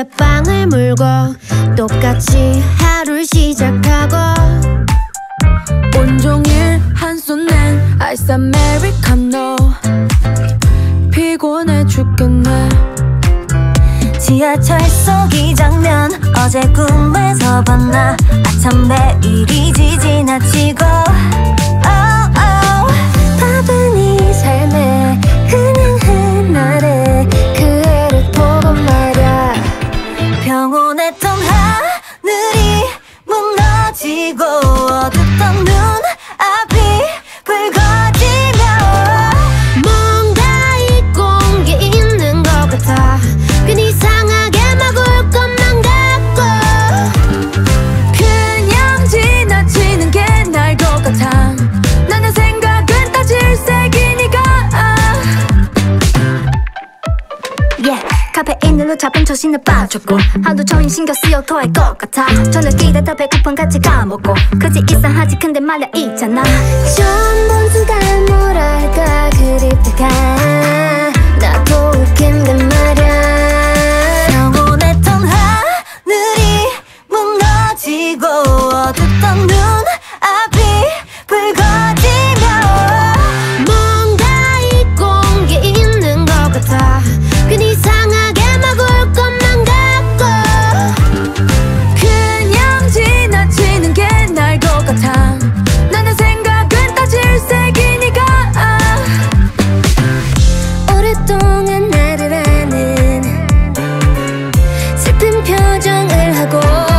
손에 빵을 물고 똑같이 하루를 시작하고 온종일 한 손엔 아이스 아메리카노 피곤해 죽겠네. 지하철 속 이 장면 어제 꿈에서 봤나. 아참 매일이지 지나치고 바쁜 이 삶에 그냥 흔하래 그 애를 보고 말야. 평온했던 하늘이 무너지고 어둡던 눈 앞이 붉어지며 뭔가 잊고 온 게 있는 것 같아. 괜히 이상하게 막 울 것만 같고 그냥 지나치는 게 나을 것 같아. 나는 생각은 다 질색이니까. 카페인으로 잡은 초신을 빠졌고 하도 종일 신경 쓰여 토할 것 같아. 저녁이라 더 배고픈 같이 까먹고 그지 이상하지 근데 말야 있잖아. 처음 본 순간 뭐랄까 그립다가 나도 웃긴데 말야. 평온했던 하늘이 무너지고 어둡던 눈 앞이 붉어지며 뭔가 잊고 온 게 있는 것 같아. 괜히 이상하게 막 울 것만 같고 그냥 지나치는 게 나을 것 같아. 나는 생각은 다 질색이니까. 오랫동안 나를 아는 슬픈 표정을 하고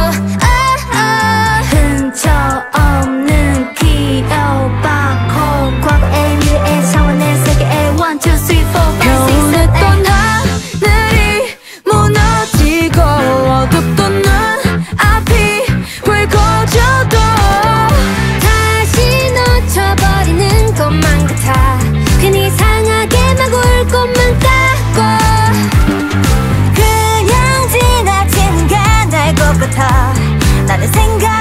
흔적 없는 기억 바코 과거의 미래의 차원의 세계의 1, 2, 3, 4, 5, 6, 7, 8 평온했던 하늘이 무너지고 어둡던 눈 앞이 붉어져도 다시 놓쳐버리는 것만 같아. 괜히 이상하게 막 울 것만 같고 그냥 지나치는 게 나을 것 같아. 나는 생각